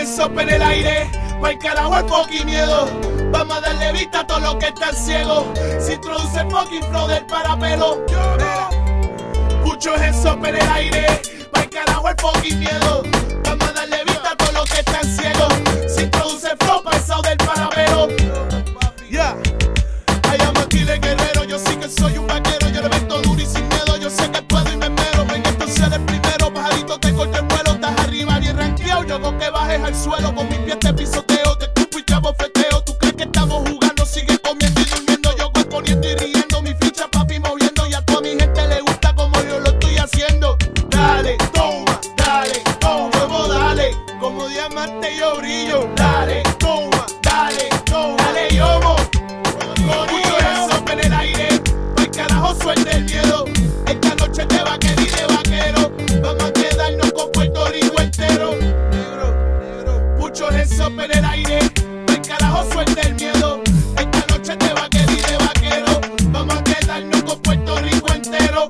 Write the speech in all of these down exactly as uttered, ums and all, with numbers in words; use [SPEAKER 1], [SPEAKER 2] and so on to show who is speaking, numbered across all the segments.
[SPEAKER 1] hands up en el aire, pa'l carajo el fucking miedo. Vamos a darle vista a todos los que están ciegos. Se introduce el fucking flow del parapelo. Put your hands up en el aire, pa'l carajo el fucking miedo. Vamos a darle vista a todos los que están ciegos. Se introduce el flow pesado del parapelo. Yeah. I am Aquiles Guerrero, yo sí que soy un vaquero. Yo le meto duro y sin miedo, yo sé que puedo y me mero. Ven entonces el primero, pajarito te corto el vuelo. Estás arriba bien ranqueado, yo hago que bajes al suelo. Con mis pies te pisoteo, te escupo y te abofeteo. Tú crees que estamos jugando, sigue comiendo y durmiendo. Yo voy poniendo y riendo, mi ficha papi moviendo. Y a toda mi gente le gusta como yo lo estoy haciendo. Dale, toma, dale, toma, huevo, dale. Como diamante yo brillo. Dale, toma, dale, toma, dale, yomo. Mucho eso en el aire, pa'l carajo suelta el miedo. Esta noche te va a querer de vaquero. Vamos a quedarnos con Puerto Rico entero. Negro, negro. Mucho eso en el aire, pa'l carajo suelta el miedo. Esta noche te va a querer de vaquero. Vamos a quedarnos con Puerto Rico entero.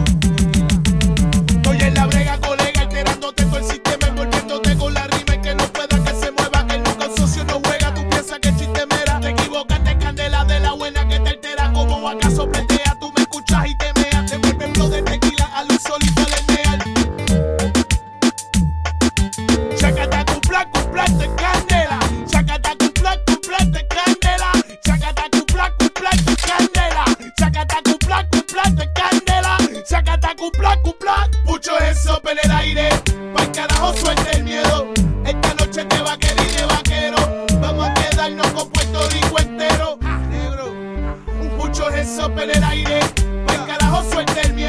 [SPEAKER 1] Estoy en la brega, colega, alterándote todo el sistema, envolviéndote con la rima y que no pueda que se mueva. Que nunca un socio no juega, tú piensas que chiste mera. Te equivocaste, candela de la buena que te altera. Como acaso pletea, tú me escuchas y te meas. Te vuelve flow de tequila a luz solita de meal. Chacata cupla, cupla de candela. Chacata cupla, cupla de candela. Chacata cupla, cupla de candela. Chacata cupla, cupla de candela. Chacata cupla, cupla. Mucho eso en el aire, pa'l carajo suelta el miedo. Esta noche te va a querer de vaquero. Vamos a quedarnos con Puerto Rico entero. Negro. Mucho eso en el aire, pa'l carajo suelta el miedo.